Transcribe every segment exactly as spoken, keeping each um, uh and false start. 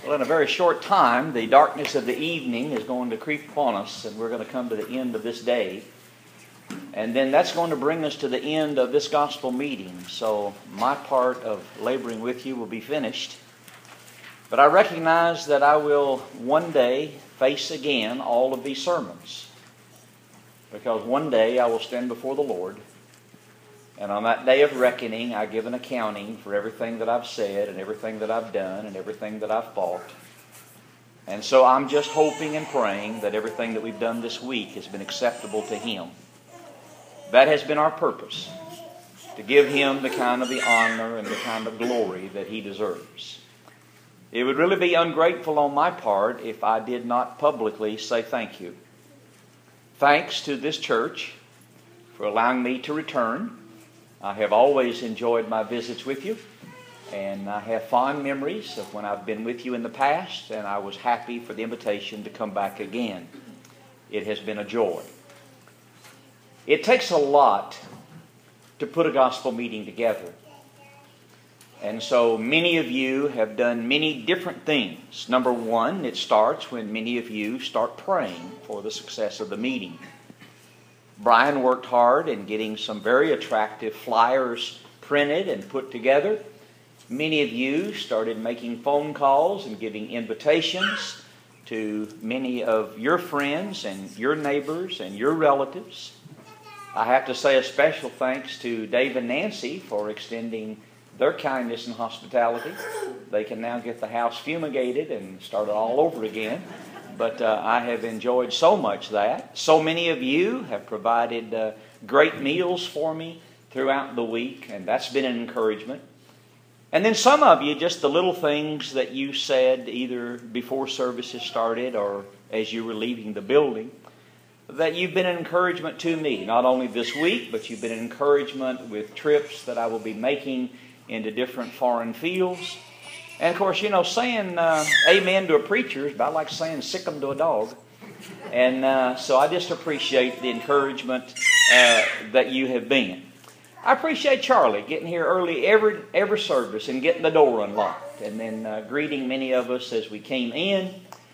Well, in a very short time, the darkness of the evening is going to creep upon us, and we're going to come to the end of this day. And then that's going to bring us to the end of this gospel meeting. So my part of laboring with you will be finished. But I recognize that I will one day face again all of these sermons. Because one day I will stand before the Lord. And on that day of reckoning, I give an accounting for everything that I've said and everything that I've done and everything that I've thought. And so I'm just hoping and praying that everything that we've done this week has been acceptable to Him. That has been our purpose, to give Him the kind of the honor and the kind of glory that He deserves. It would really be ungrateful on my part if I did not publicly say thank you. Thanks to this church for allowing me to return. I have always enjoyed my visits with you, and I have fond memories of when I've been with you in the past, and I was happy for the invitation to come back again. It has been a joy. It takes a lot to put a gospel meeting together. And so many of you have done many different things. Number one, it starts when many of you start praying for the success of the meeting. Brian worked hard in getting some very attractive flyers printed and put together. Many of you started making phone calls and giving invitations to many of your friends and your neighbors and your relatives. I have to say a special thanks to Dave and Nancy for extending their kindness and hospitality. They can now get the house fumigated and start it all over again. But uh, I have enjoyed so much that. So many of you have provided uh, great meals for me throughout the week, and that's been an encouragement. And then some of you, just the little things that you said either before services started or as you were leaving the building, that you've been an encouragement to me. Not only this week, but you've been an encouragement with trips that I will be making into different foreign fields. And of course, you know, saying uh, amen to a preacher is about like saying sick 'em to a dog. And uh, so I just appreciate the encouragement uh, that you have been. I appreciate Charlie getting here early every every service and getting the door unlocked. And then uh, greeting many of us as we came in.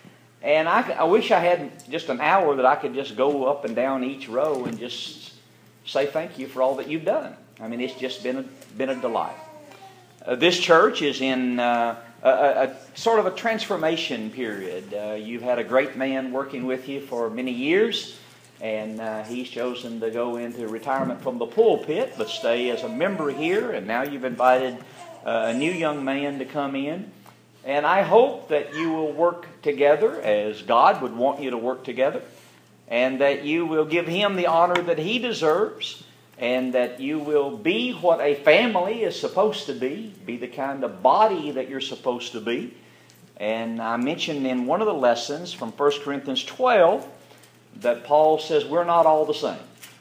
And I, I wish I had just an hour that I could just go up and down each row and just say thank you for all that you've done. I mean, it's just been a, been a delight. Uh, this church is in uh, a, a, a sort of a transformation period. Uh, you've had a great man working with you for many years, and uh, he's chosen to go into retirement from the pulpit, but stay as a member here, and now you've invited uh, a new young man to come in. And I hope that you will work together as God would want you to work together, and that you will give him the honor that he deserves, and that you will be what a family is supposed to be, be the kind of body that you're supposed to be. And I mentioned in one of the lessons from First Corinthians twelve that Paul says we're not all the same.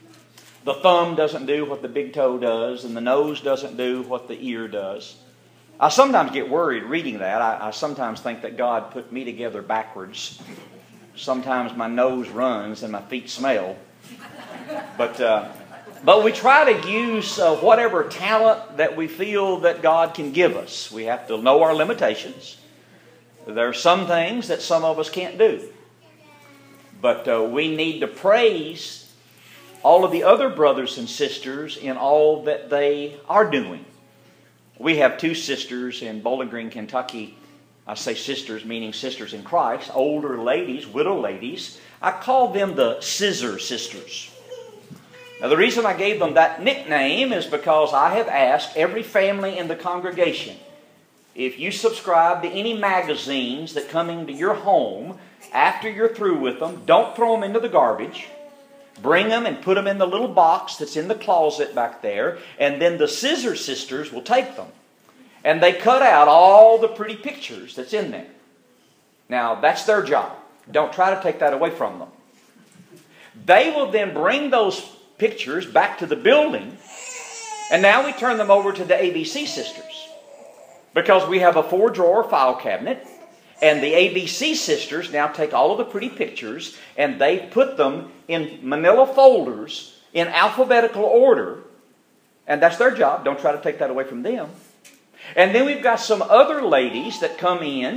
The thumb doesn't do what the big toe does, and the nose doesn't do what the ear does. I sometimes get worried reading that. I, I sometimes think that God put me together backwards. Sometimes my nose runs and my feet smell. But... Uh, But we try to use uh, whatever talent that we feel that God can give us. We have to know our limitations. There are some things that some of us can't do. But uh, we need to praise all of the other brothers and sisters in all that they are doing. We have two sisters in Bowling Green, Kentucky. I say sisters, meaning sisters in Christ. Older ladies, widow ladies. I call them the Scissor Sisters. Now, the reason I gave them that nickname is because I have asked every family in the congregation, if you subscribe to any magazines that come into your home, after you're through with them, don't throw them into the garbage. Bring them and put them in the little box that's in the closet back there, and then the Scissor Sisters will take them. And they cut out all the pretty pictures that's in there. Now, that's their job. Don't try to take that away from them. They will then bring those pictures back to the building, and now we turn them over to the A B C sisters, because we have a four drawer file cabinet, and the A B C sisters now take all of the pretty pictures and they put them in manila folders in alphabetical order, and that's their job. Don't try to take that away from them. And then we've got some other ladies that come in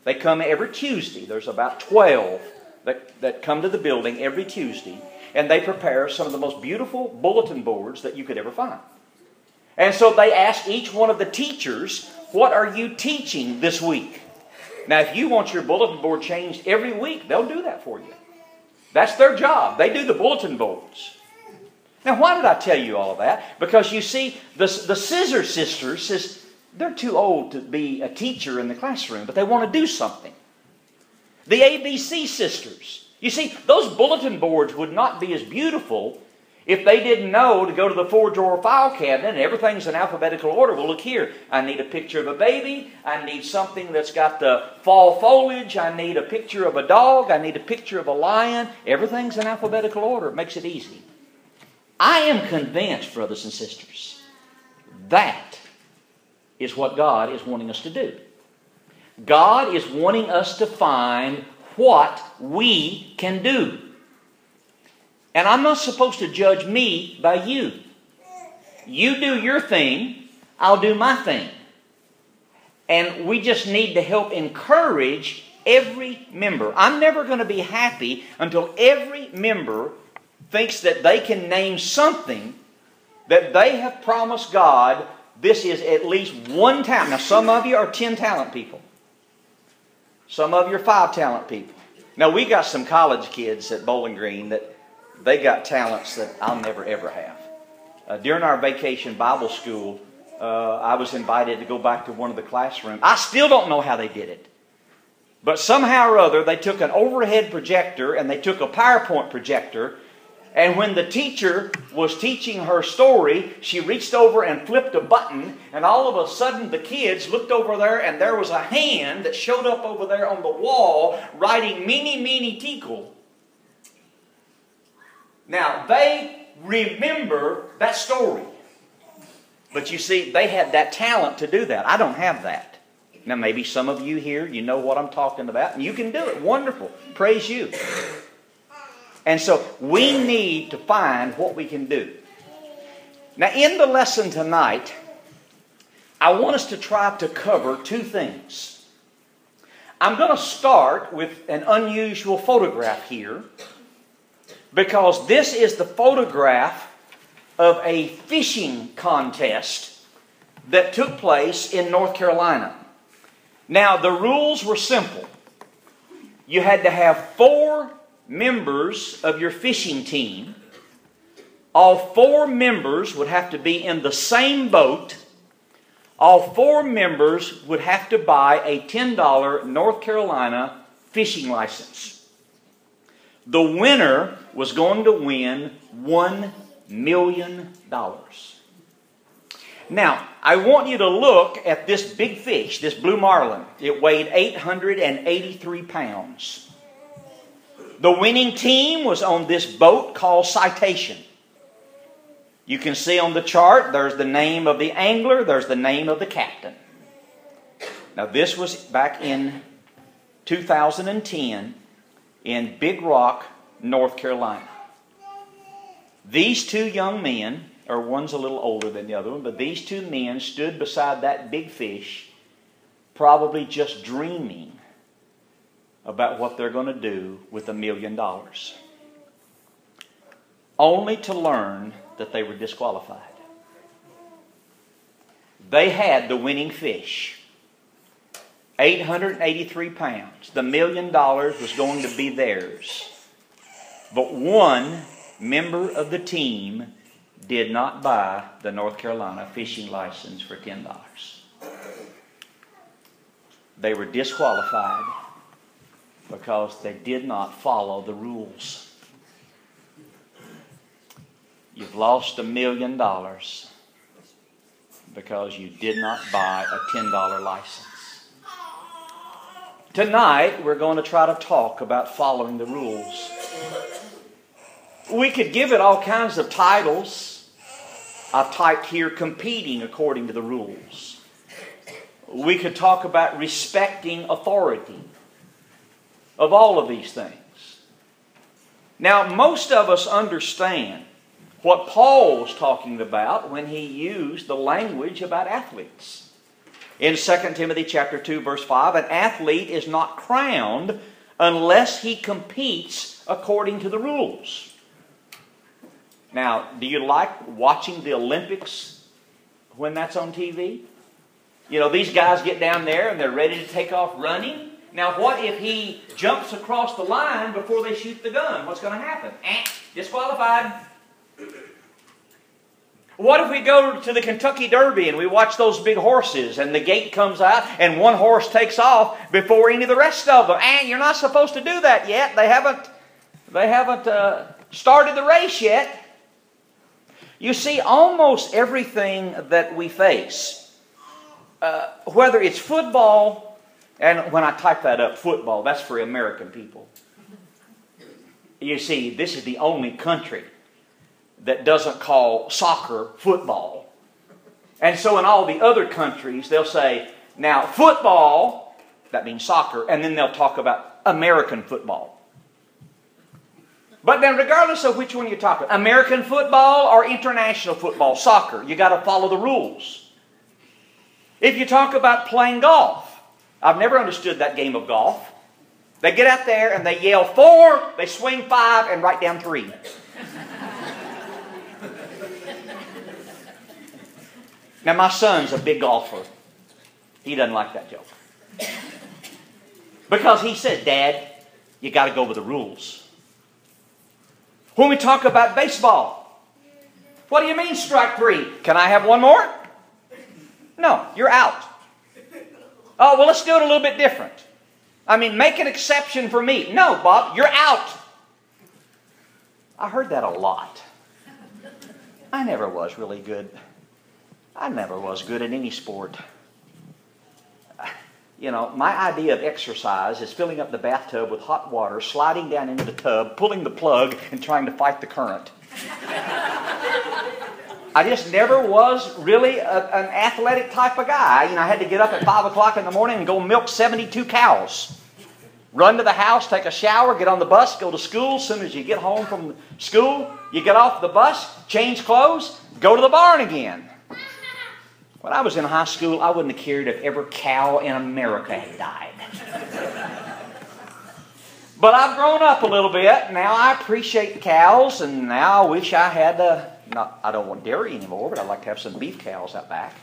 They come every Tuesday. There's about twelve that, that come to the building every Tuesday. And they prepare some of the most beautiful bulletin boards that you could ever find. And so they ask each one of the teachers, what are you teaching this week? Now, if you want your bulletin board changed every week, they'll do that for you. That's their job. They do the bulletin boards. Now, why did I tell you all of that? Because you see, the, the Scissor Sisters says they're too old to be a teacher in the classroom, but they want to do something. The A B C Sisters, you see, those bulletin boards would not be as beautiful if they didn't know to go to the four-drawer file cabinet and everything's in alphabetical order. Well, look here. I need a picture of a baby. I need something that's got the fall foliage. I need a picture of a dog. I need a picture of a lion. Everything's in alphabetical order. It makes it easy. I am convinced, brothers and sisters, that is what God is wanting us to do. God is wanting us to find what we can do. And I'm not supposed to judge me by you. You do your thing, I'll do my thing. And we just need to help encourage every member. I'm never going to be happy until every member thinks that they can name something that they have promised God, this is at least one talent. Now, some of you are ten talent people. Some of you are five talent people. Now, we got some college kids at Bowling Green that they got talents that I'll never ever have. Uh, during our vacation Bible school, uh, I was invited to go back to one of the classrooms. I still don't know how they did it. But somehow or other, they took an overhead projector and they took a PowerPoint projector. And when the teacher was teaching her story, she reached over and flipped a button. And all of a sudden, the kids looked over there and there was a hand that showed up over there on the wall writing Meeny, Meeny, Teakle. Now, they remember that story. But you see, they had that talent to do that. I don't have that. Now, maybe some of you here, you know what I'm talking about. And you can do it. Wonderful. Praise you. And so, we need to find what we can do. Now, in the lesson tonight, I want us to try to cover two things. I'm going to start with an unusual photograph here, because this is the photograph of a fishing contest that took place in North Carolina. Now, the rules were simple. You had to have four members of your fishing team. All four members would have to be in the same boat. All four members would have to buy a ten dollar North Carolina fishing license. The winner was going to win one million dollars. Now, I want you to look at this big fish, this blue marlin. It weighed eight hundred eighty-three pounds. The winning team was on this boat called Citation. You can see on the chart, there's the name of the angler, there's the name of the captain. Now, this was back in two thousand ten in Big Rock, North Carolina. These two young men, or one's a little older than the other one, but these two men stood beside that big fish, probably just dreaming about what they're going to do with a million dollars. Only to learn that they were disqualified. They had the winning fish. eight hundred eighty-three pounds. The million dollars was going to be theirs. But one member of the team did not buy the North Carolina fishing license for ten dollars. They were disqualified because they did not follow the rules. You've lost a million dollars because you did not buy a ten dollar license. Tonight, we're going to try to talk about following the rules. We could give it all kinds of titles. I've typed here, competing according to the rules. We could talk about respecting authority. Of all of these things. Now, most of us understand what Paul was talking about when he used the language about athletes. In Second Timothy chapter two, verse five, an athlete is not crowned unless he competes according to the rules. Now, do you like watching the Olympics when that's on T V? You know, these guys get down there and they're ready to take off running. Now, what if he jumps across the line before they shoot the gun? What's going to happen? Eh, disqualified. What if we go to the Kentucky Derby and we watch those big horses and the gate comes out and one horse takes off before any of the rest of them? And you're not supposed to do that yet. They haven't, they haven't uh, started the race yet. You see, almost everything that we face, uh, whether it's football, and when I type that up, football, that's for American people. You see, this is the only country that doesn't call soccer football. And so in all the other countries, they'll say, now football, that means soccer, and then they'll talk about American football. But then regardless of which one you're talking, American football or international football, soccer, you got to follow the rules. If you talk about playing golf, I've never understood that game of golf. They get out there and they yell four, they swing five, and write down three. Now, my son's a big golfer. He doesn't like that joke. Because he said, Dad, you got to go with the rules. When we talk about baseball, what do you mean strike three? Can I have one more? No, you're out. Oh, well, let's do it a little bit different. I mean, make an exception for me. No, Bob, you're out. I heard that a lot. I never was really good. I never was good at any sport. You know, my idea of exercise is filling up the bathtub with hot water, sliding down into the tub, pulling the plug, and trying to fight the current. I just never was really a, an athletic type of guy. You know, I had to get up at five o'clock in the morning and go milk seventy-two cows. Run to the house, take a shower, get on the bus, go to school. As soon as you get home from school, you get off the bus, change clothes, go to the barn again. When I was in high school, I wouldn't have cared if every cow in America had died. But I've grown up a little bit. Now I appreciate cows, and now I wish I had, uh, not, I don't want dairy anymore, but I'd like to have some beef cows out back.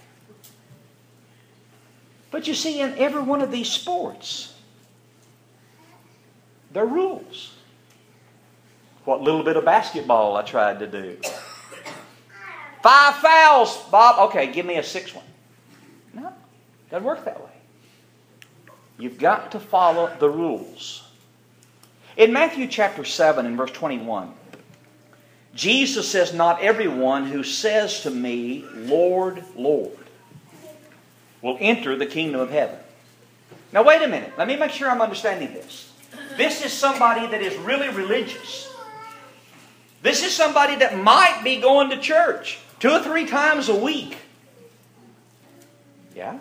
But you see, in every one of these sports, there are rules. What little bit of basketball I tried to do. Five fouls, Bob. Okay, give me a sixth one. No, it doesn't work that way. You've got to follow the rules. In Matthew chapter seven and verse twenty-one, Jesus says, not everyone who says to me, Lord, Lord, will enter the kingdom of heaven. Now wait a minute. Let me make sure I'm understanding this. This is somebody that is really religious. This is somebody that might be going to church two or three times a week. Yeah?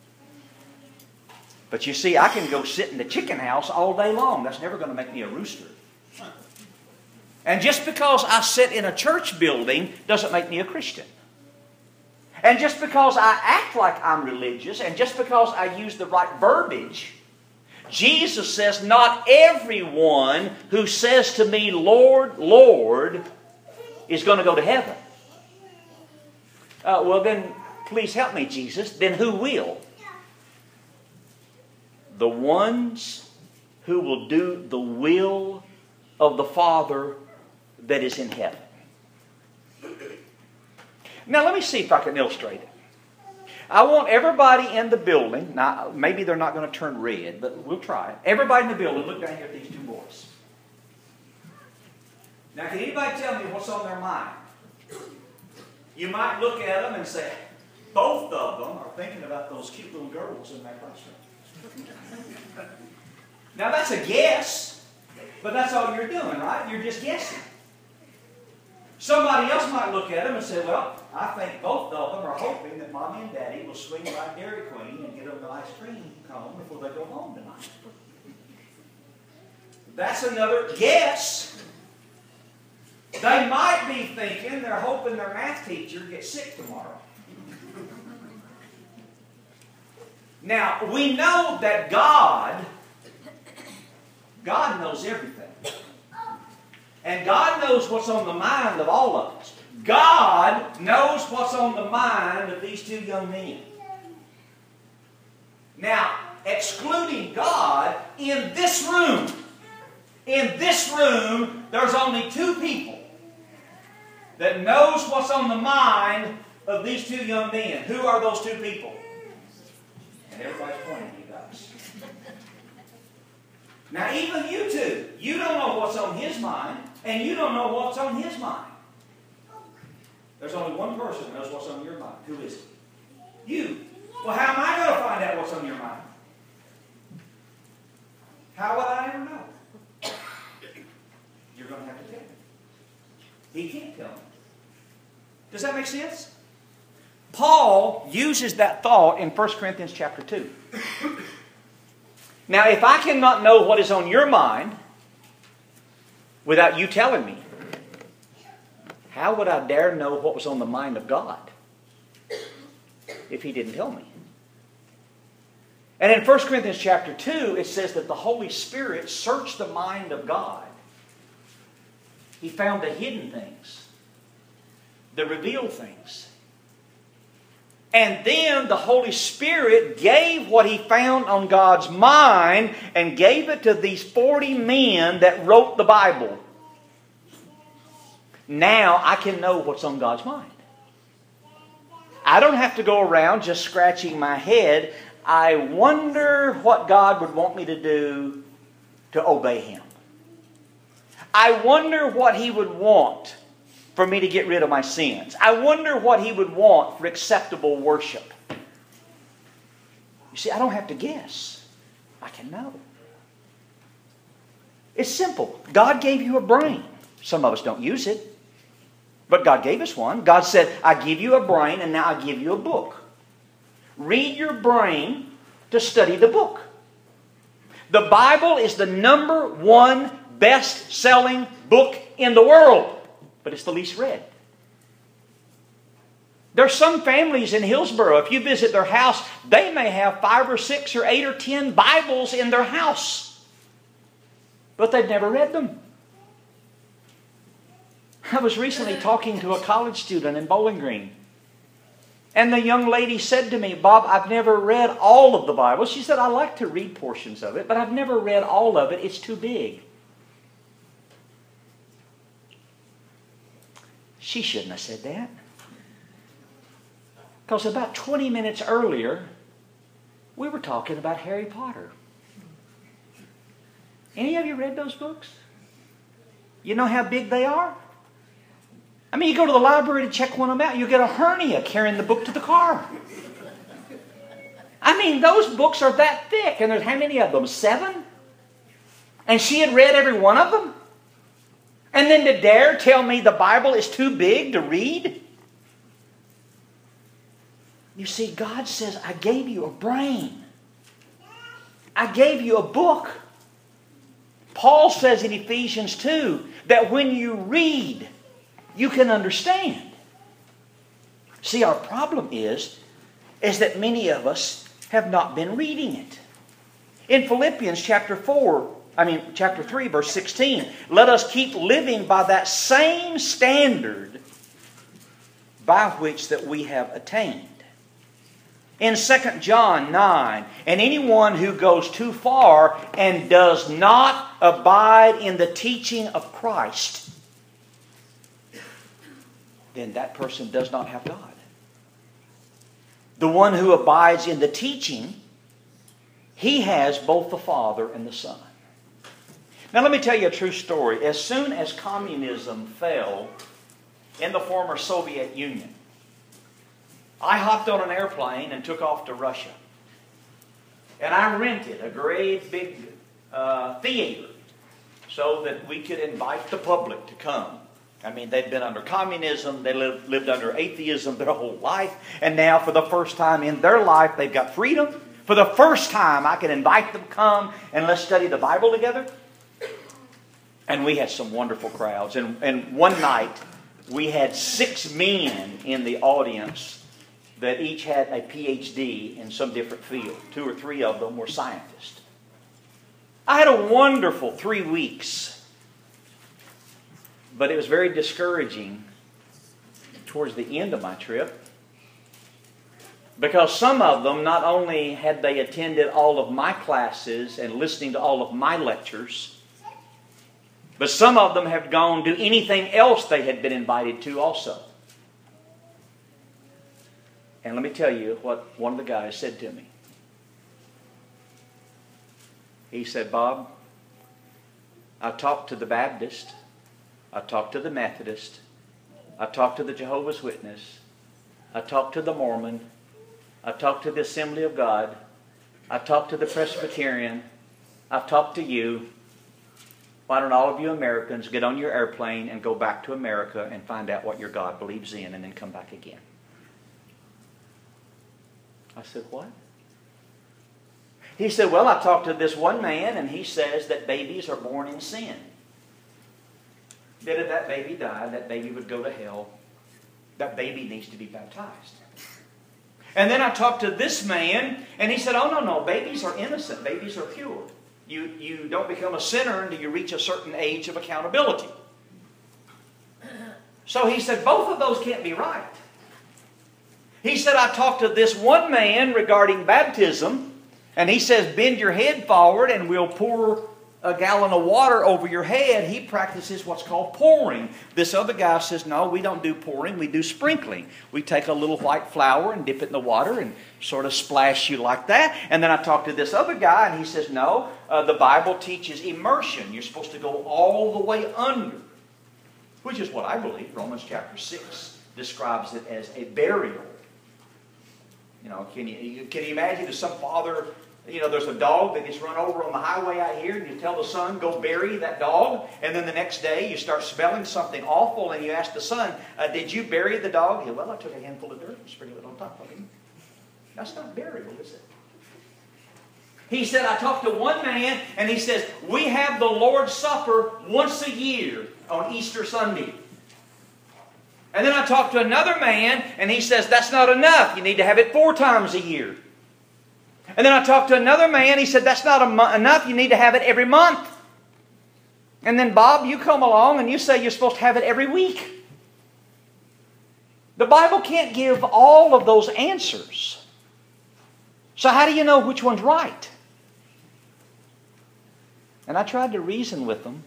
But you see, I can go sit in the chicken house all day long. That's never going to make me a rooster. And just because I sit in a church building doesn't make me a Christian. And just because I act like I'm religious, and just because I use the right verbiage, Jesus says, not everyone who says to me, Lord, Lord, is going to go to heaven. Uh, well then, please help me, Jesus. Then who will? The ones who will do the will of the Father that is in heaven. Now let me see if I can illustrate it. I want everybody in the building, now maybe they're not going to turn red, but we'll try it. Everybody in the building, look down here at these two boys. Now can anybody tell me what's on their mind? You might look at them and say, both of them are thinking about those cute little girls in that classroom. Now that's a guess, but that's all you're doing, right? You're just guessing. Somebody else might look at them and say, well, I think both of them are hoping that Mommy and Daddy will swing by Dairy Queen and get them an ice cream cone before they go home tonight. That's another guess. They might be thinking they're hoping their math teacher gets sick tomorrow. Now, we know that God, God knows everything. And God knows what's on the mind of all of us. God knows what's on the mind of these two young men. Now, excluding God, in this room, in this room, there's only two people that knows what's on the mind of these two young men. Who are those two people? And everybody's pointing at you guys. Now, even you two, you don't know what's on his mind, and you don't know what's on his mind. There's only one person who knows what's on your mind. Who is it? You. Well, how am I going to find out what's on your mind? How would I ever know? You're going to have to tell me. He can't tell me. Does that make sense? Paul uses that thought in First Corinthians chapter two. Now, if I cannot know what is on your mind without you telling me, how would I dare know what was on the mind of God if He didn't tell me? And in First Corinthians chapter two, it says that the Holy Spirit searched the mind of God. He found the hidden things, the revealed things. And then the Holy Spirit gave what He found on God's mind and gave it to these forty men that wrote the Bible. Now I can know what's on God's mind. I don't have to go around just scratching my head. I wonder what God would want me to do to obey Him. I wonder what He would want for me to get rid of my sins. I wonder what He would want for acceptable worship. You see, I don't have to guess. I can know. It's simple. God gave you a brain. Some of us don't use it. But God gave us one. God said, I give you a brain and now I give you a book. Read your brain to study the book. The Bible is the number one best-selling book in the world. But it's the least read. There's some families in Hillsboro, if you visit their house, they may have five or six or eight or ten Bibles in their house. But they've never read them. I was recently talking to a college student in Bowling Green. And the young lady said to me, Bob, I've never read all of the Bible. She said, I like to read portions of it, but I've never read all of it. It's too big. She shouldn't have said that. Because about twenty minutes earlier, we were talking about Harry Potter. Any of you read those books? You know how big they are? I mean, you go to the library to check one of them out, you get a hernia carrying the book to the car. I mean, those books are that thick. And there's how many of them? Seven? And she had read every one of them? And then to dare tell me the Bible is too big to read? You see, God says, I gave you a brain. I gave you a book. Paul says in Ephesians two that when you read, you can understand. See, our problem is, is that many of us have not been reading it. In Philippians chapter four, I mean, chapter three, verse sixteen. Let us keep living by that same standard by which that we have attained. In Second John nine, and anyone who goes too far and does not abide in the teaching of Christ, then that person does not have God. The one who abides in the teaching, he has both the Father and the Son. Now let me tell you a true story. As soon as communism fell in the former Soviet Union, I hopped on an airplane and took off to Russia. And I rented a great big uh, theater so that we could invite the public to come. I mean, they'd been under communism, they lived, lived under atheism their whole life, and now for the first time in their life, they've got freedom. For the first time, I can invite them to come and let's study the Bible together. And we had some wonderful crowds. And, and one night, we had six men in the audience that each had a P H D in some different field. Two or three of them were scientists. I had a wonderful three weeks, but it was very discouraging towards the end of my trip, because some of them, not only had they attended all of my classes and listening to all of my lectures, but some of them have gone to anything else they had been invited to also. And let me tell you what one of the guys said to me. He said, "Bob, I talked to the Baptist, I talked to the Methodist, I talked to the Jehovah's Witness, I talked to the Mormon, I talked to the Assembly of God, I talked to the Presbyterian, I've talked to you. Why don't all of you Americans get on your airplane and go back to America and find out what your God believes in and then come back again?" I said, "What?" He said, "Well, I talked to this one man and he says that babies are born in sin. That if that baby died, that baby would go to hell. That baby needs to be baptized. And then I talked to this man and he said, oh, no, no, babies are innocent. Babies are pure. You, you don't become a sinner until you reach a certain age of accountability." So he said, both of those can't be right. He said, I talked to this one man regarding baptism, and he says, bend your head forward and we'll pour a gallon of water over your head. He practices what's called pouring. This other guy says, no, we don't do pouring, we do sprinkling. We take a little white flour and dip it in the water and sort of splash you like that. And then I talked to this other guy and he says, no, uh, the Bible teaches immersion. You're supposed to go all the way under, which is what I believe. Romans chapter six describes it as a burial. You know, can you, can you imagine if some father, you know, there's a dog that gets run over on the highway out here, and you tell the son, go bury that dog, and then the next day you start smelling something awful, and you ask the son, uh, did you bury the dog? He, well, I took a handful of dirt and sprinkled it on top of him. That's not burial, is it? He said, I talked to one man, and he says, we have the Lord's Supper once a year on Easter Sunday. And then I talked to another man, and he says, that's not enough. You need to have it four times a year. And then I talked to another man, he said, that's not enough. You need to have it every month. And then, Bob, you come along and you say you're supposed to have it every week. The Bible can't give all of those answers. So how do you know which one's right? And I tried to reason with them.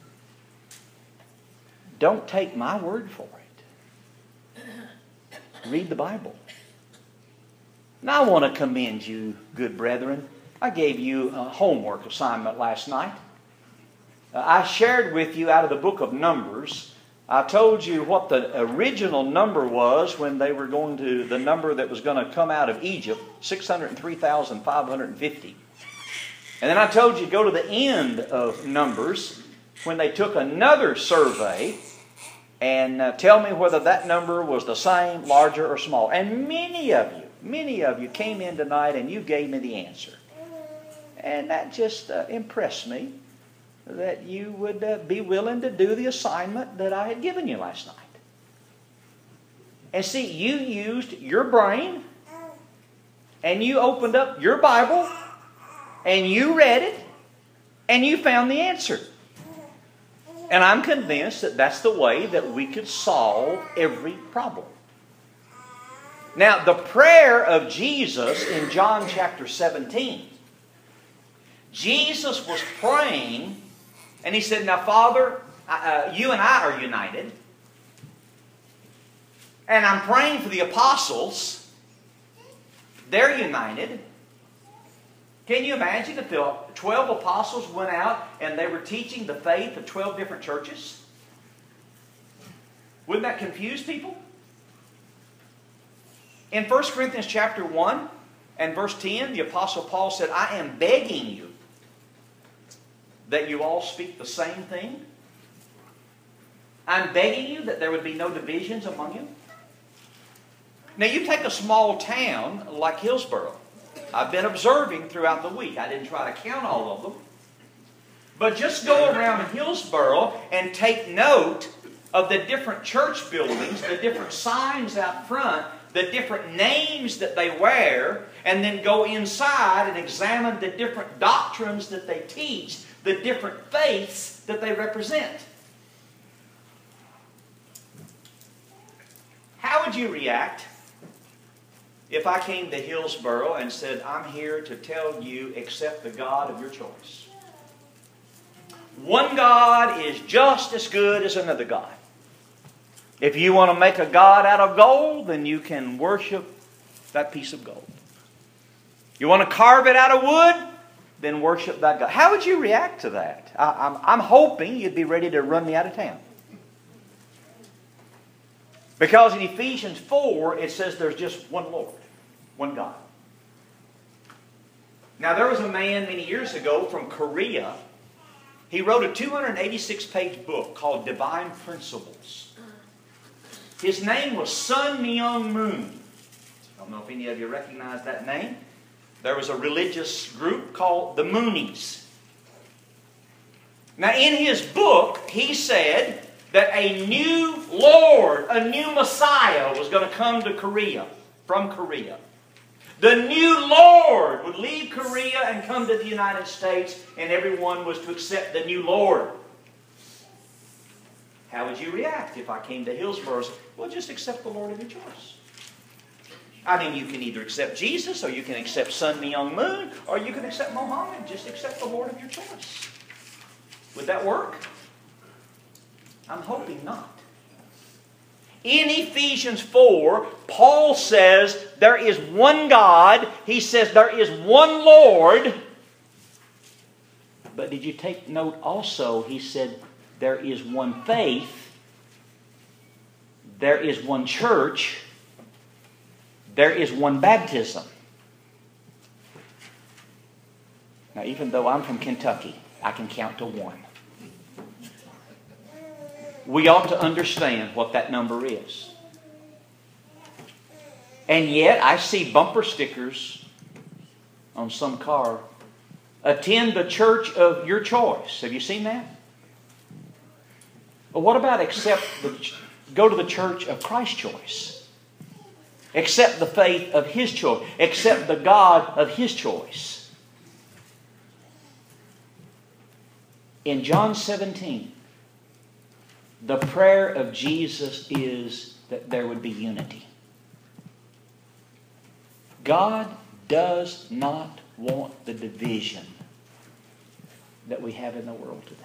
Don't take my word for it. Read the Bible. Now I want to commend you, good brethren. I gave you a homework assignment last night. Uh, I shared with you out of the book of Numbers. I told you what the original number was when they were going to, the number that was going to come out of Egypt, six hundred three thousand five hundred fifty. And then I told you to go to the end of Numbers when they took another survey and uh, tell me whether that number was the same, larger, or small. And many of you, many of you came in tonight and you gave me the answer. And that just uh, impressed me that you would uh, be willing to do the assignment that I had given you last night. And see, you used your brain and you opened up your Bible and you read it and you found the answer. And I'm convinced that that's the way that we could solve every problem. Now, the prayer of Jesus in John chapter seventeen, Jesus was praying, and He said, now, Father, uh, you and I are united, and I'm praying for the apostles. They're united. Can you imagine if the twelve apostles went out and they were teaching the faith of twelve different churches? Wouldn't that confuse people? In First Corinthians chapter one and verse ten, the Apostle Paul said, I am begging you that you all speak the same thing. I'm begging you that there would be no divisions among you. Now you take a small town like Hillsboro. I've been observing throughout the week. I didn't try to count all of them. But just go around Hillsboro and take note of the different church buildings, the different signs out front the different names that they wear, and then go inside and examine the different doctrines that they teach, the different faiths that they represent. How would you react if I came to Hillsboro and said, I'm here to tell you, accept the God of your choice? One God is just as good as another God. If you want to make a God out of gold, then you can worship that piece of gold. You want to carve it out of wood, then worship that God. How would you react to that? I, I'm, I'm hoping you'd be ready to run me out of town. Because in Ephesians four, it says there's just one Lord, one God. Now, there was a man many years ago from Korea. He wrote a two hundred eighty-six page book called Divine Principles. His name was Sun Myung Moon. I don't know if any of you recognize that name. There was a religious group called the Moonies. Now, in his book, he said that a new Lord, a new Messiah was going to come to Korea, from Korea. The new Lord would leave Korea and come to the United States, and everyone was to accept the new Lord. How would you react if I came to Hillsboro and said, well, just accept the Lord of your choice? I mean, you can either accept Jesus, or you can accept Sun Myung Moon, or you can accept Mohammed. Just accept the Lord of your choice. Would that work? I'm hoping not. In Ephesians four, Paul says there is one God. He says there is one Lord. But did you take note also, he said there is one faith, there is one church, there is one baptism. Now, even though I'm from Kentucky, I can count to one. We ought to understand what that number is. And yet, I see bumper stickers on some car. Attend the church of your choice. Have you seen that? Well, what about accept the, go to the church of Christ's choice? Accept the faith of His choice. Accept the God of His choice. In John seventeen, the prayer of Jesus is that there would be unity. God does not want the division that we have in the world today.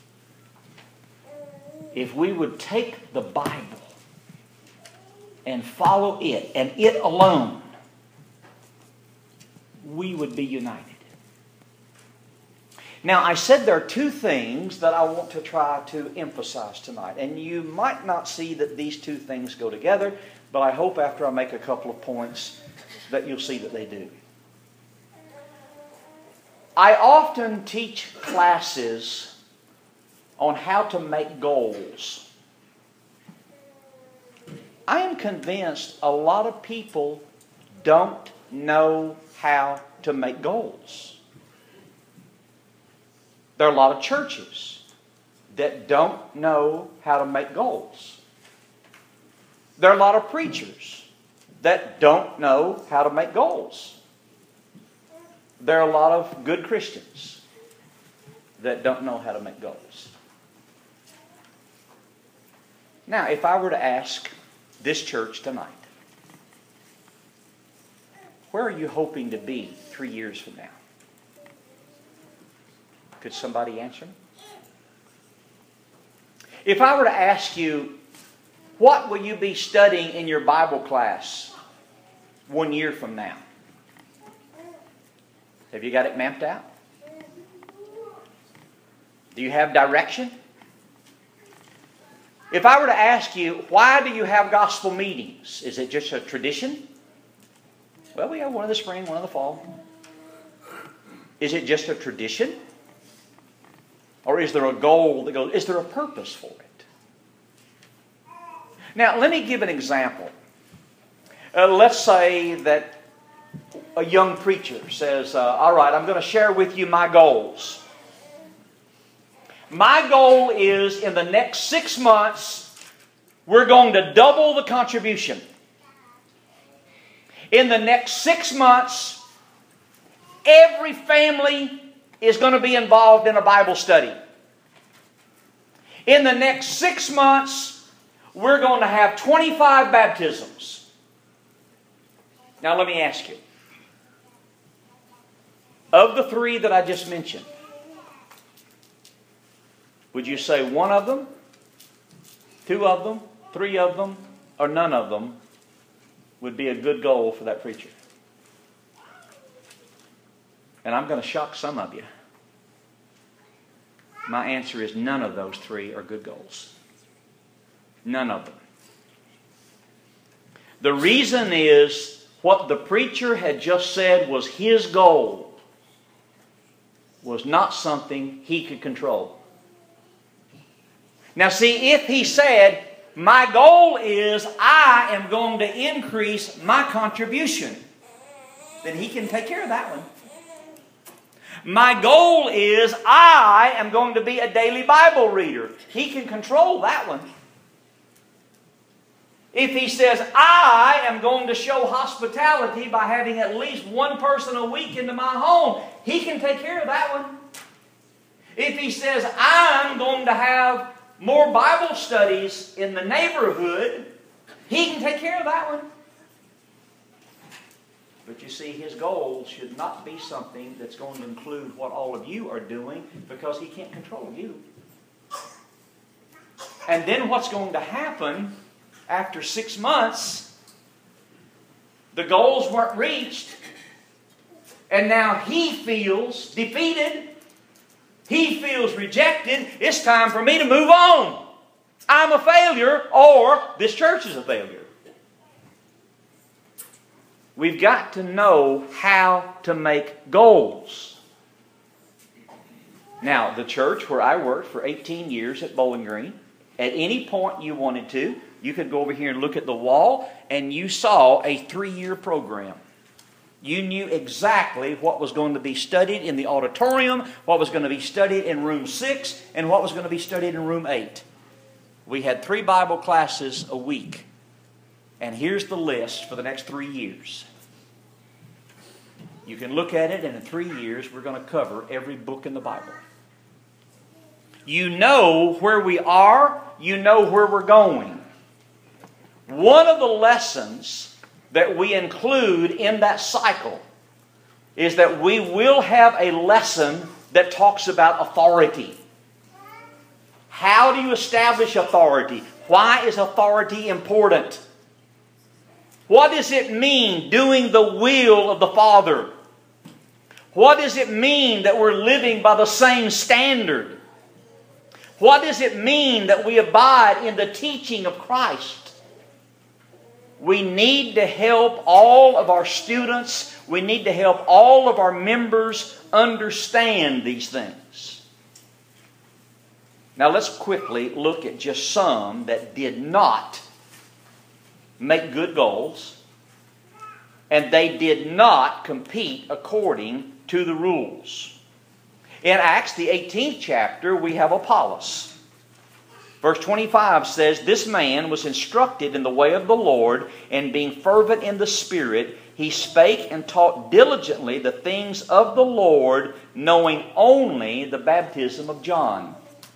If we would take the Bible and follow it, and it alone, we would be united. Now, I said there are two things that I want to try to emphasize tonight. And you might not see that these two things go together, but I hope after I make a couple of points that you'll see that they do. I often teach classes on how to make goals. I am convinced a lot of people don't know how to make goals. There are a lot of churches that don't know how to make goals. There are a lot of preachers that don't know how to make goals. There are a lot of good Christians that don't know how to make goals. Now, if I were to ask this church tonight, where are you hoping to be three years from now? Could somebody answer me? If I were to ask you, what will you be studying in your Bible class one year from now? Have you got it mapped out? Do you have direction? If I were to ask you, why do you have gospel meetings? Is it just a tradition? Well, we have one in the spring, one in the fall. Is it just a tradition? Or is there a goal that goes, is there a purpose for it? Now, let me give an example. Uh, let's say that a young preacher says, uh, all right, I'm going to share with you my goals. My goal is in the next six months, we're going to double the contribution. In the next six months, every family is going to be involved in a Bible study. In the next six months, we're going to have twenty-five baptisms. Now let me ask you. Of the three that I just mentioned, would you say one of them, two of them, three of them, or none of them would be a good goal for that preacher? And I'm going to shock some of you. My answer is none of those three are good goals. None of them. The reason is what the preacher had just said was his goal was not something he could control. Now see, if he said, my goal is I am going to increase my contribution, then he can take care of that one. My goal is I am going to be a daily Bible reader. He can control that one. If he says, I am going to show hospitality by having at least one person a week into my home, he can take care of that one. If he says, I'm going to have more Bible studies in the neighborhood, he can take care of that one. But you see, his goal should not be something that's going to include what all of you are doing, because he can't control you. And then what's going to happen after six months, the goals weren't reached, and now he feels defeated. He feels rejected. It's time for me to move on. I'm a failure, or this church is a failure. We've got to know how to make goals. Now, the church where I worked for eighteen years at Bowling Green, at any point you wanted to, you could go over here and look at the wall, and you saw a three-year program. You knew exactly what was going to be studied in the auditorium, what was going to be studied in room six, and what was going to be studied in room eight. We had three Bible classes a week. And here's the list for the next three years. You can look at it, and in three years, we're going to cover every book in the Bible. You know where we are. You know where we're going. One of the lessons that we include in that cycle is that we will have a lesson that talks about authority. How do you establish authority? Why is authority important? What does it mean doing the will of the Father? What does it mean that we're living by the same standard? What does it mean that we abide in the teaching of Christ? We need to help all of our students, we need to help all of our members understand these things. Now let's quickly look at just some that did not make good goals, and they did not compete according to the rules. In Acts, the eighteenth chapter, we have Apollos. Verse twenty-five says, this man was instructed in the way of the Lord, and being fervent in the Spirit, he spake and taught diligently the things of the Lord, knowing only the baptism of John.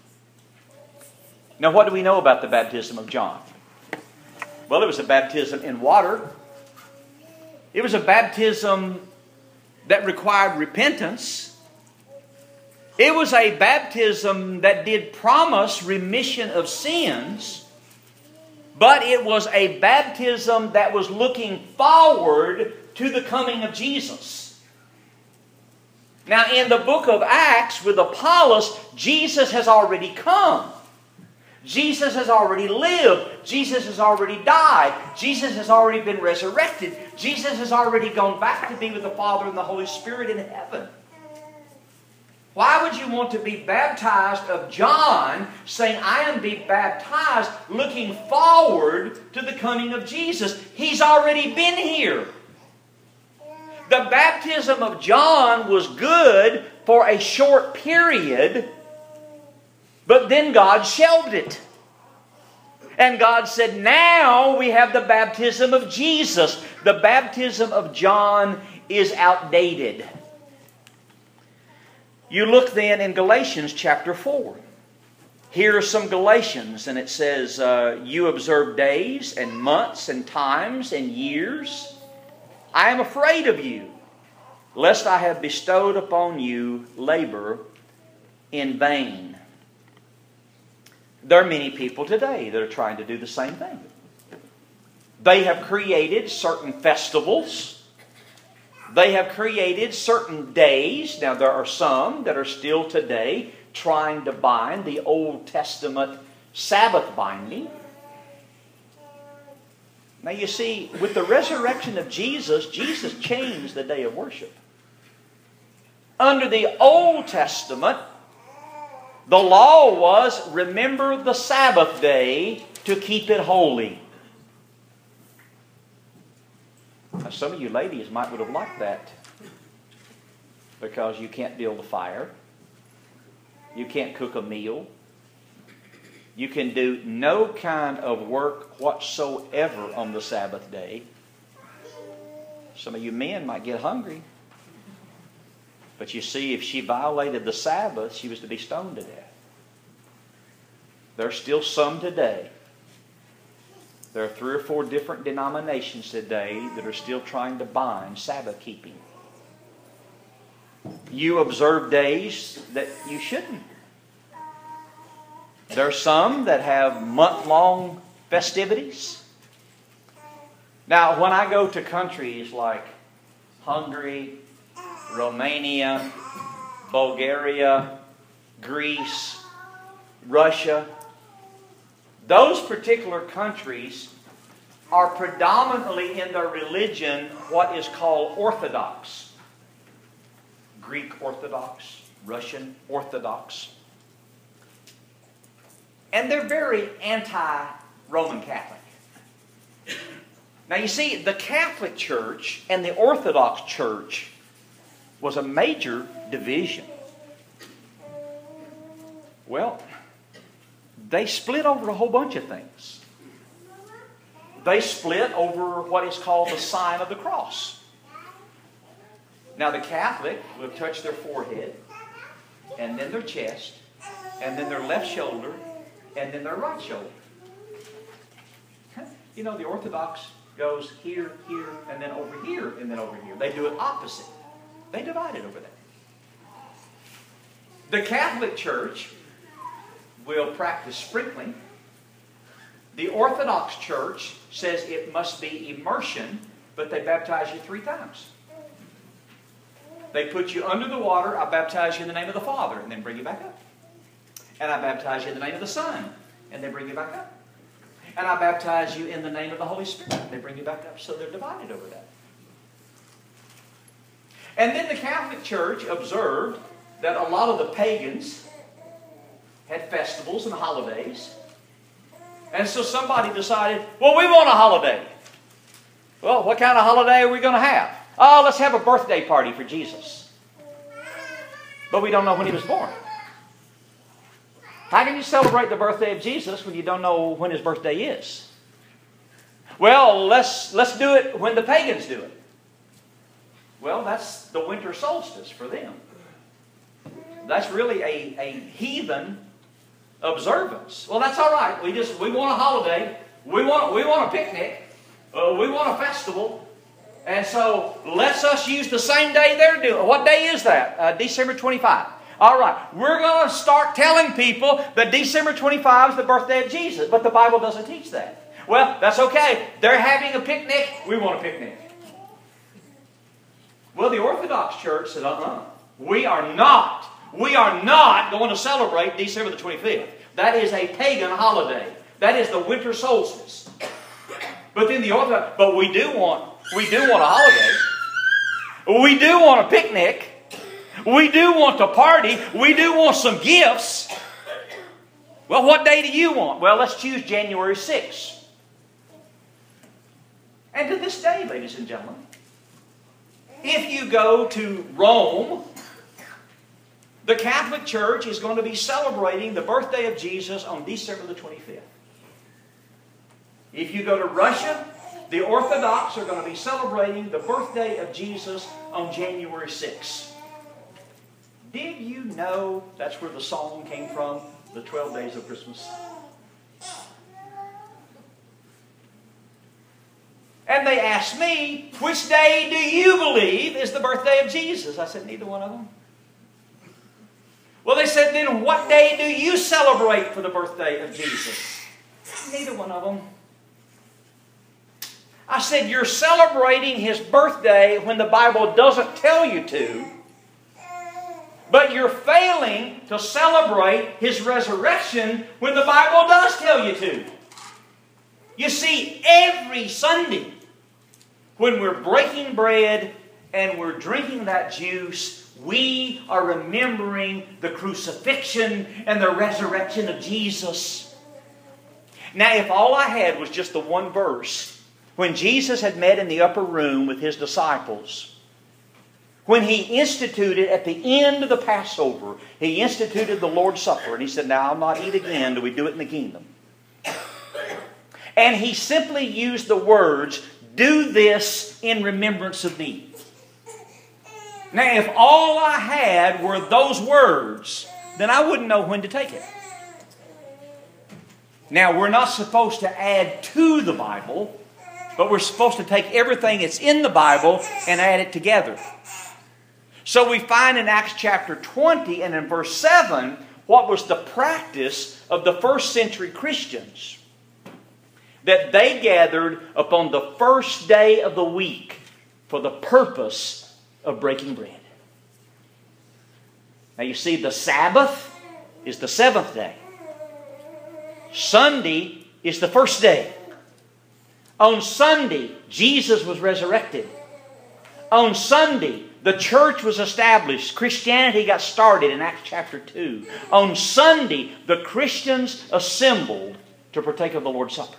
Now, what do we know about the baptism of John? Well, it was a baptism in water. It was a baptism that required repentance. It was a baptism that did promise remission of sins, but it was a baptism that was looking forward to the coming of Jesus. Now, in the book of Acts with Apollos, Jesus has already come. Jesus has already lived. Jesus has already died. Jesus has already been resurrected. Jesus has already gone back to be with the Father and the Holy Spirit in heaven. Why would you want to be baptized of John, saying, I am being baptized, looking forward to the coming of Jesus? He's already been here. The baptism of John was good for a short period, but then God shelved it. And God said, now we have the baptism of Jesus. The baptism of John is outdated. You look then in Galatians chapter four. Here are some Galatians, and it says, uh, you observe days and months and times and years. I am afraid of you, lest I have bestowed upon you labor in vain. There are many people today that are trying to do the same thing. They have created certain festivals. They have created certain days. Now there are some that are still today trying to bind the Old Testament Sabbath binding. Now you see, with the resurrection of Jesus, Jesus changed the day of worship. Under the Old Testament, the law was, remember the Sabbath day to keep it holy. Now some of you ladies might would have liked that, because you can't build a fire. You can't cook a meal. You can do no kind of work whatsoever on the Sabbath day. Some of you men might get hungry. But you see, if she violated the Sabbath, she was to be stoned to death. There are still some today. There are three or four different denominations today that are still trying to bind Sabbath keeping. You observe days that you shouldn't. There are some that have month-long festivities. Now, when I go to countries like Hungary, Romania, Bulgaria, Greece, Russia, those particular countries are predominantly in their religion what is called Orthodox. Greek Orthodox, Russian Orthodox. And they're very anti-Roman Catholic. Now you see, the Catholic Church and the Orthodox Church was a major division. Well, they split over a whole bunch of things. They split over what is called the sign of the cross. Now the Catholic will touch their forehead, and then their chest, and then their left shoulder, and then their right shoulder. You know, the Orthodox goes here, here, and then over here, and then over here. They do it opposite. They divide it over there. The Catholic Church will practice sprinkling. The Orthodox Church says it must be immersion, but they baptize you three times. They put you under the water. I baptize you in the name of the Father, and then bring you back up. And I baptize you in the name of the Son, and they bring you back up. And I baptize you in the name of the Holy Spirit, and they bring you back up. So they're divided over that. And then the Catholic Church observed that a lot of the pagans had festivals and holidays. And so somebody decided, well, we want a holiday. Well, what kind of holiday are we going to have? Oh, let's have a birthday party for Jesus. But we don't know when He was born. How can you celebrate the birthday of Jesus when you don't know when His birthday is? Well, let's, let's do it when the pagans do it. Well, that's the winter solstice for them. That's really a, a heathen observance. Well, that's all right. We just we want a holiday. We want we want a picnic. Uh, we want a festival. And so let's us use the same day they're doing. What day is that? Uh, December twenty-fifth. All right. We're going to start telling people that December twenty-fifth is the birthday of Jesus. But the Bible doesn't teach that. Well, that's okay. They're having a picnic. We want a picnic. Well, the Orthodox Church said, uh-uh. We are not. We are not going to celebrate December the twenty-fifth. That is a pagan holiday. That is the winter solstice. But then the Orthodox, but we do want, we do want a holiday. We do want a picnic. We do want to party. We do want some gifts. Well, what day do you want? Well, let's choose January sixth. And to this day, ladies and gentlemen, if you go to Rome, the Catholic Church is going to be celebrating the birthday of Jesus on December the twenty-fifth. If you go to Russia, the Orthodox are going to be celebrating the birthday of Jesus on January sixth. Did you know that's where the song came from? The twelve Days of Christmas. And they asked me, which day do you believe is the birthday of Jesus? I said, neither one of them. Well, they said, then what day do you celebrate for the birthday of Jesus? Neither one of them. I said, you're celebrating His birthday when the Bible doesn't tell you to, but you're failing to celebrate His resurrection when the Bible does tell you to. You see, every Sunday, when we're breaking bread and we're drinking that juice, we are remembering the crucifixion and the resurrection of Jesus. Now, if all I had was just the one verse, when Jesus had met in the upper room with His disciples, when He instituted at the end of the Passover, He instituted the Lord's Supper, and He said, now I'll not eat again till we do it in the kingdom. And He simply used the words, do this in remembrance of me. Now, if all I had were those words, then I wouldn't know when to take it. Now, we're not supposed to add to the Bible, but we're supposed to take everything that's in the Bible and add it together. So we find in Acts chapter twenty and in verse seven what was the practice of the first century Christians. That they gathered upon the first day of the week for the purpose of breaking bread. Now you see, the Sabbath is the seventh day. Sunday is the first day. On Sunday, Jesus was resurrected. On Sunday, the church was established. Christianity got started in Acts chapter two. On Sunday, the Christians assembled to partake of the Lord's Supper.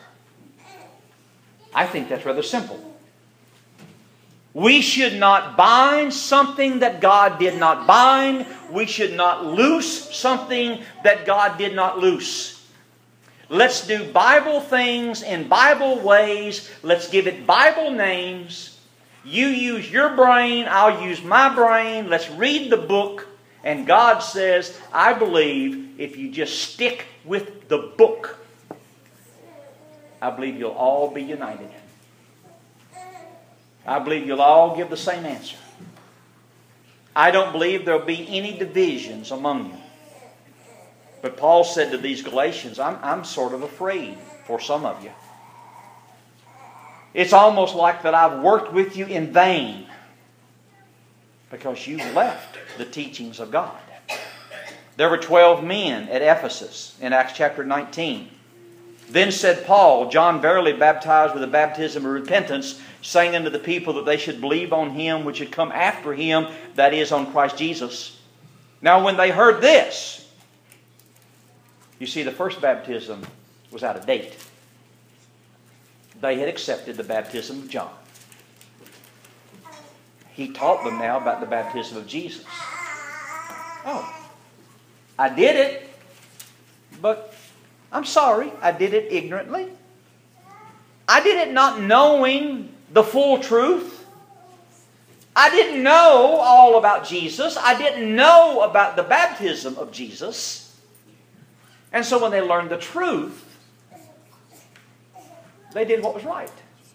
I think that's rather simple. We should not bind something that God did not bind. We should not loose something that God did not loose. Let's do Bible things in Bible ways. Let's give it Bible names. You use your brain, I'll use my brain. Let's read the book. And God says, I believe if you just stick with the book, I believe you'll all be united. I believe you'll all give the same answer. I don't believe there'll be any divisions among you. But Paul said to these Galatians, I'm, I'm sort of afraid for some of you. It's almost like that I've worked with you in vain because you've left the teachings of God. There were twelve men at Ephesus in Acts chapter nineteen. Then said Paul, John verily baptized with the baptism of repentance, saying unto the people that they should believe on Him which had come after Him, that is, on Christ Jesus. Now when they heard this, you see, the first baptism was out of date. They had accepted the baptism of John. He taught them now about the baptism of Jesus. Oh, I did it, but I'm sorry, I did it ignorantly. I did it not knowing the full truth. I didn't know all about Jesus. I didn't know about the baptism of Jesus. And so when they learned the truth, they did what was right.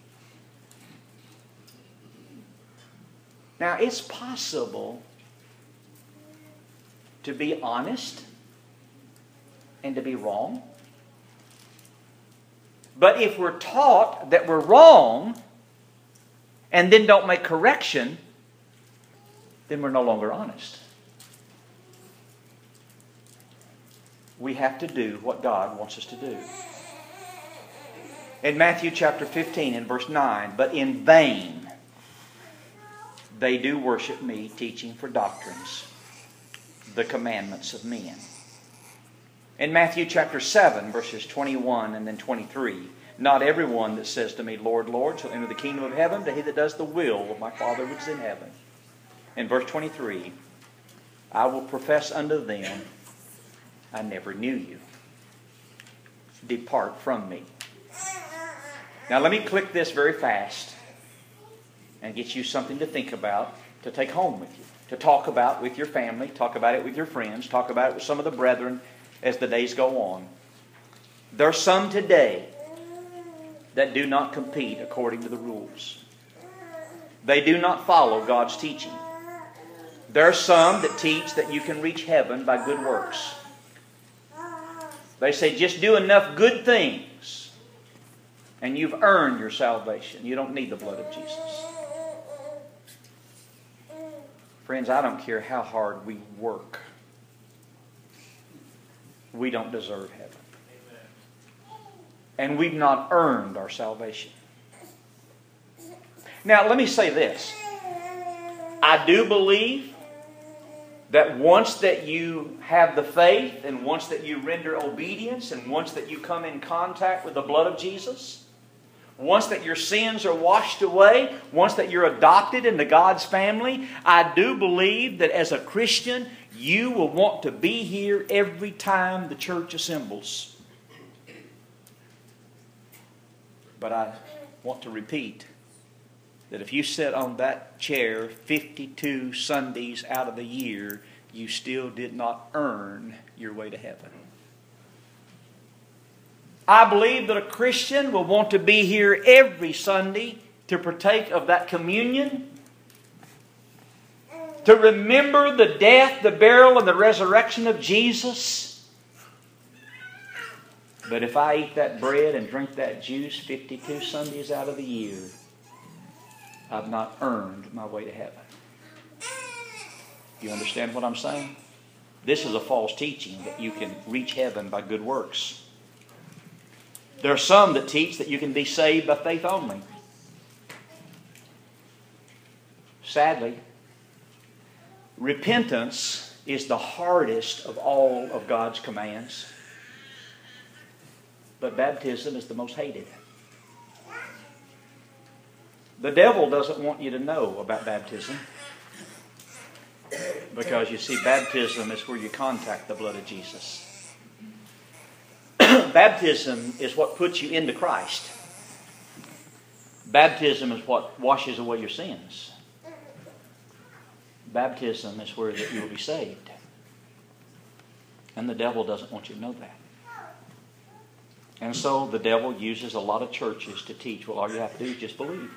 Now, it's possible to be honest and to be wrong. But if we're taught that we're wrong and then don't make correction, then we're no longer honest. We have to do what God wants us to do. In Matthew chapter fifteen and verse nine, but in vain they do worship me, teaching for doctrines the commandments of men. In Matthew chapter seven, verses twenty-one and then twenty-three, not everyone that says to me, Lord, Lord, shall enter the kingdom of heaven, but he that does the will of my Father which is in heaven. In verse twenty-three, I will profess unto them, I never knew you. Depart from me, Now let me click this very fast and get you something to think about, to take home with you, to talk about with your family, talk about it with your friends, talk about it with some of the brethren as the days go on. There are some today that do not compete according to the rules. They do not follow God's teaching. There are some that teach that you can reach heaven by good works. They say just do enough good things and you've earned your salvation. You don't need the blood of Jesus. Friends, I don't care how hard we work. We don't deserve heaven. And we've not earned our salvation. Now, let me say this. I do believe that once that you have the faith, and once that you render obedience, and once that you come in contact with the blood of Jesus, once that your sins are washed away, once that you're adopted into God's family, I do believe that as a Christian, you will want to be here every time the church assembles. But I want to repeat that if you sit on that chair fifty-two Sundays out of the year, you still did not earn your way to heaven. I believe that a Christian will want to be here every Sunday to partake of that communion, to remember the death, the burial, and the resurrection of Jesus. But if I eat that bread and drink that juice fifty-two Sundays out of the year, I've not earned my way to heaven. You understand what I'm saying? This is a false teaching that you can reach heaven by good works. There are some that teach that you can be saved by faith only. Sadly, repentance is the hardest of all of God's commands. But baptism is the most hated. The devil doesn't want you to know about baptism. Because you see, baptism is where you contact the blood of Jesus. Baptism is what puts you into Christ. Baptism is what washes away your sins. Baptism is where that you will be saved. And the devil doesn't want you to know that. And so the devil uses a lot of churches to teach, well, all you have to do is just believe.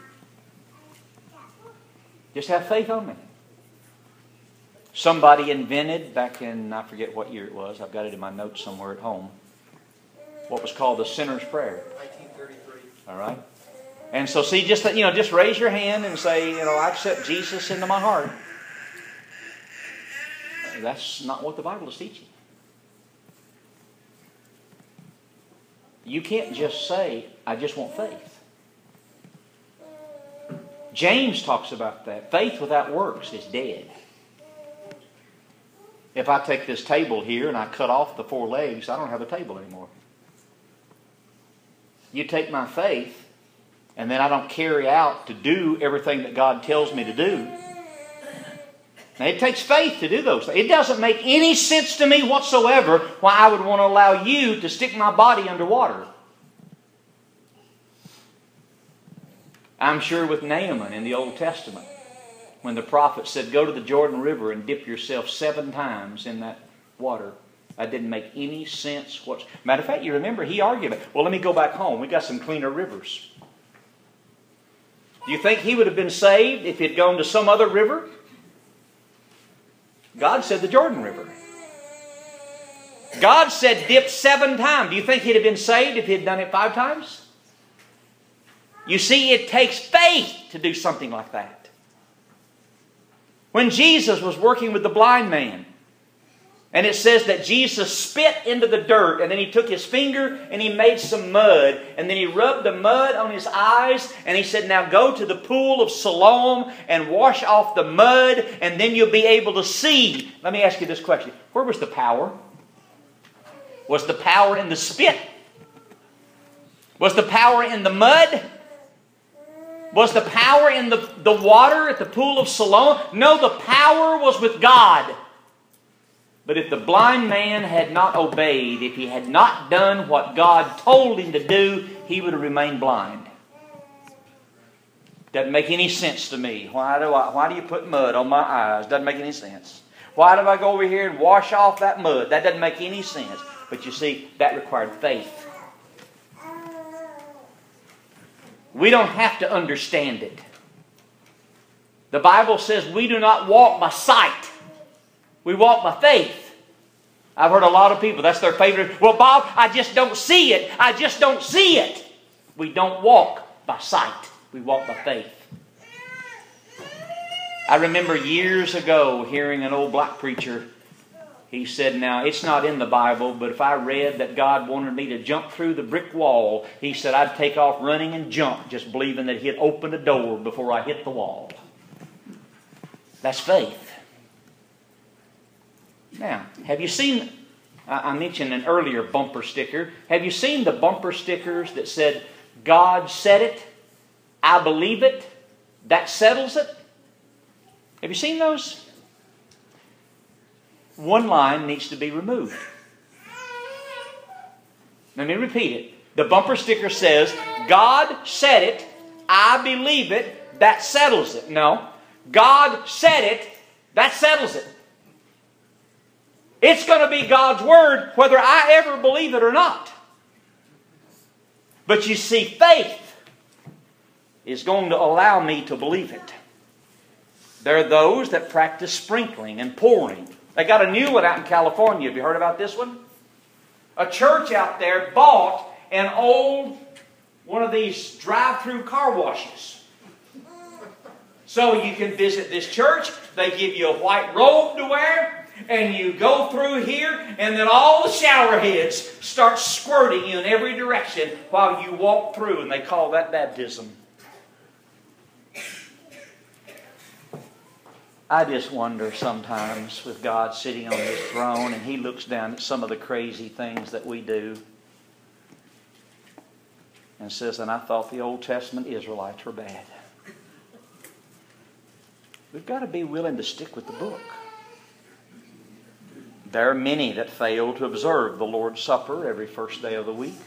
Just have faith only. Somebody invented back in, I forget what year it was, I've got it in my notes somewhere at home, what was called the sinner's prayer. nineteen thirty-three. All right? And so see, just you know, just raise your hand and say, you know, I accept Jesus into my heart. That's not what the Bible is teaching. You can't just say, I just want faith. James talks about that. Faith without works is dead. If I take this table here and I cut off the four legs, I don't have a table anymore. You take my faith, and then I don't carry out to do everything that God tells me to do. Now, it takes faith to do those things. It doesn't make any sense to me whatsoever why I would want to allow you to stick my body underwater. I'm sure with Naaman in the Old Testament, when the prophet said, go to the Jordan River and dip yourself seven times in that water, that didn't make any sense whatsoever. Matter of fact, you remember, he argued about, well, let me go back home. We got some cleaner rivers. Do you think he would have been saved if he had gone to some other river? God said the Jordan River. God said dip seven times. Do you think he'd have been saved if he had done it five times? You see, it takes faith to do something like that. When Jesus was working with the blind man, and it says that Jesus spit into the dirt, and then he took his finger and he made some mud, and then he rubbed the mud on his eyes, and he said, now go to the pool of Siloam and wash off the mud, and then you'll be able to see. Let me ask you this question. Where was the power? Was the power in the spit? Was the power in the mud? Was the power in the, the water at the pool of Siloam? No, the power was with God. But if the blind man had not obeyed, if he had not done what God told him to do, he would have remained blind. Doesn't make any sense to me. Why do I, why do you put mud on my eyes? Doesn't make any sense. Why do I go over here and wash off that mud? That doesn't make any sense. But you see, that required faith. We don't have to understand it. The Bible says we do not walk by sight. We walk by faith. I've heard a lot of people, that's their favorite. Well, Bob, I just don't see it. I just don't see it. We don't walk by sight. We walk by faith. I remember years ago hearing an old black preacher. He said, now, it's not in the Bible, but if I read that God wanted me to jump through the brick wall, he said I'd take off running and jump, just believing that He'd open the door before I hit the wall. That's faith. Now, have you seen, I mentioned an earlier bumper sticker. Have you seen the bumper stickers that said, God said it, I believe it, that settles it? Have you seen those? One line needs to be removed. Let me repeat it. The bumper sticker says, God said it, I believe it, that settles it. No. God said it, that settles it. It's going to be God's Word whether I ever believe it or not. But you see, faith is going to allow me to believe it. There are those that practice sprinkling and pouring. They got a new one out in California. Have you heard about this one? A church out there bought an old, one of these drive-through car washes. So you can visit this church. They give you a white robe to wear. And you go through here. And then all the shower heads start squirting you in every direction while you walk through. And they call that baptism. I just wonder sometimes with God sitting on His throne and He looks down at some of the crazy things that we do and says, and I thought the Old Testament Israelites were bad. We've got to be willing to stick with the book. There are many that fail to observe the Lord's Supper every first day of the week.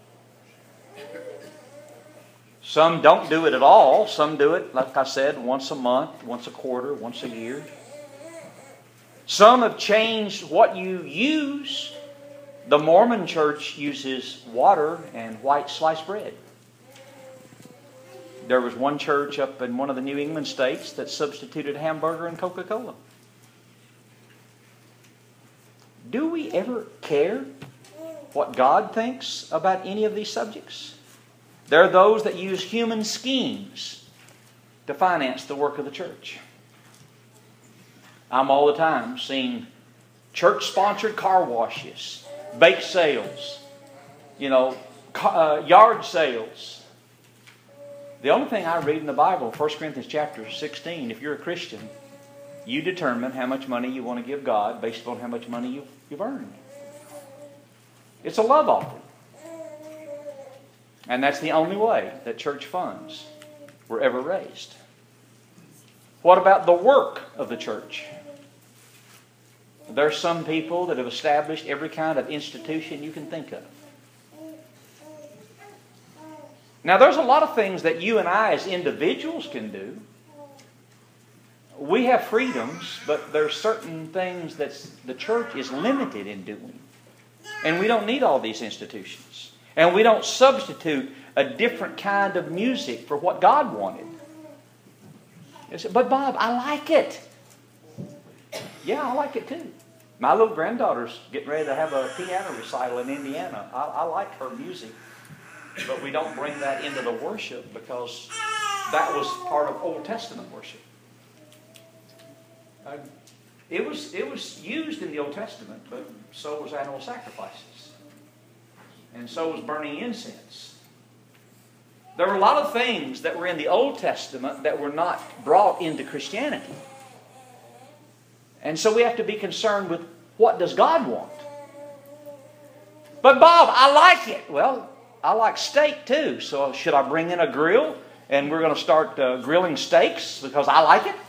Some don't do it at all. Some do it, like I said, once a month, once a quarter, once a year. Some have changed what you use. The Mormon church uses water and white sliced bread. There was one church up in one of the New England states that substituted hamburger and Coca-Cola. Do we ever care what God thinks about any of these subjects? There are those that use human schemes to finance the work of the church. I'm all the time seeing church-sponsored car washes, bake sales, you know, uh, yard sales. The only thing I read in the Bible, First Corinthians chapter sixteen, if you're a Christian, you determine how much money you want to give God based upon how much money you've, you've earned. It's a love offering. And that's the only way that church funds were ever raised. What about the work of the church? There are some people that have established every kind of institution you can think of. Now, there's a lot of things that you and I as individuals can do. We have freedoms, but there's certain things that the church is limited in doing. And we don't need all these institutions. And we don't substitute a different kind of music for what God wanted. But Bob, I like it. Yeah, I like it too. My little granddaughter's getting ready to have a piano recital in Indiana. I, I like her music. But we don't bring that into the worship because that was part of Old Testament worship. Uh, it was, it was used in the Old Testament, but so was animal sacrifices. And so was burning incense. There were a lot of things that were in the Old Testament that were not brought into Christianity. And so we have to be concerned with what does God want. But Bob, I like it. Well, I like steak too. So should I bring in a grill and we're going to start uh, grilling steaks because I like it?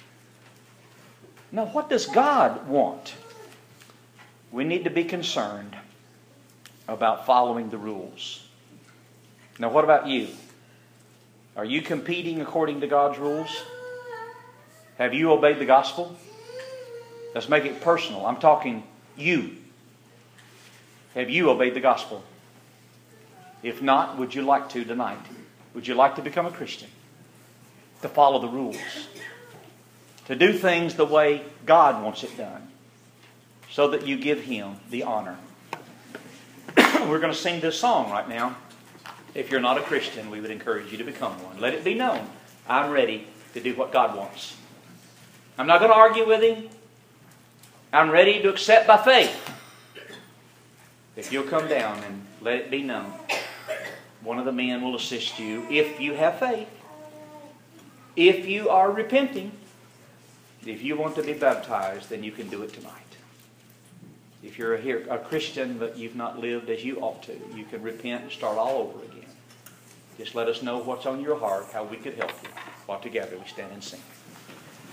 No, what does God want? We need to be concerned about following the rules. Now, what about you? Are you competing according to God's rules? Have you obeyed the gospel? Let's make it personal. I'm talking you. Have you obeyed the gospel? If not, would you like to tonight? Would you like to become a Christian? To follow the rules. To do things the way God wants it done. So that you give Him the honor. We're going to sing this song right now. If you're not a Christian, we would encourage you to become one. Let it be known, I'm ready to do what God wants. I'm not going to argue with Him. I'm ready to accept by faith. If you'll come down and let it be known, one of the men will assist you if you have faith. If you are repenting, if you want to be baptized, then you can do it tonight. If you're a, here, a Christian but you've not lived as you ought to, you can repent and start all over again. Just let us know what's on your heart, how we could help you. While together we stand and sing.